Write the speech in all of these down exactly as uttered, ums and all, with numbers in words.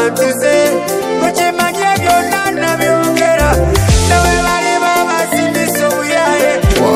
tuze mukimanye byonna nabyogera nawe bali babasindisa obuyaye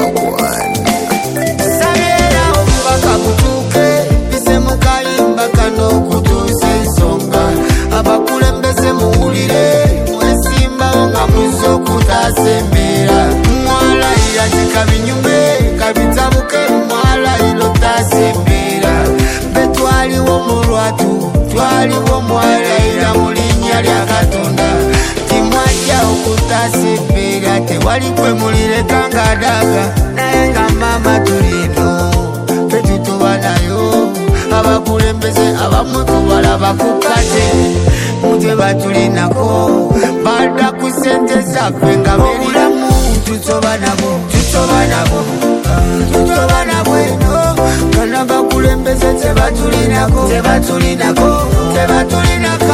sabyera omubaka mutuuke bise mukayimba kano okutuusa ensonga abakulembeze muwulire mwesimbawo nga muze okutaasa embeera mwalayira tikabinyume kabitabuke mwalayiro taasa embeera be twaliwo mu lwatu twaliwo mwalayira mu linnya lya Katonda timwajja okutaasa embeera tewali kwe mulireka ng'adaaga naye nga maama tulino fe tutuba nayo abakulembeze abamu tubalaba ku kate mutwe batulinako badda ku ssente zaffe nga beeramu tutoba nabo tutoba nabo tutoba nabo eno kana bakulembeze tebatulinako tebatulinako tebatulinako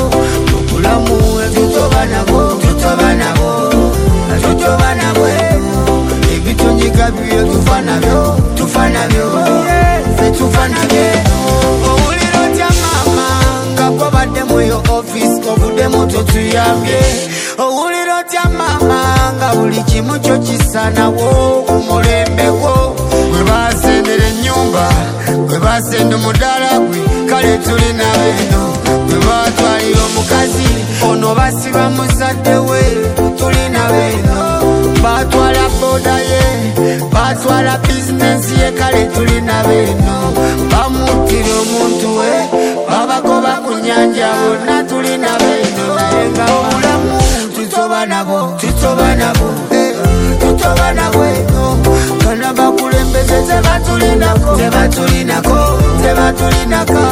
okulamu tutoba nabo tutoba nabo tutoba nabo ebitonyiga byo tufa nabyo tufa nabyo fe tufa nabyo owuliro tya maama nga gwabadde muyo office ovuddemu totuyambye owuliro tya maama nga buli kimu kyo kisanawo kumulembe gwo gwe basendera ennyumba gwe basenda omudaala gwe kale tulina beno gwe batwalira omukazi ono basiba muzadde we tulina beno batwala boda ye batwala bizinensi ye kale tulina beno bamutira omuntu we babagoba ku nyanja bonna tulina beno naye nga obulamu tutoba nabo tutoba nabo tutoba nabo eno kana bakulembeze tebatulinako tebatulinako tebatulinako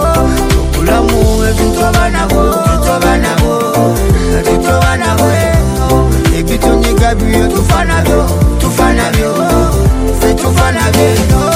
obulamu tutoba nabo tutoba nabo tutoba nabo eno ebitonyiga byo tufa nabyo tufa nabyo fe tufa nabyo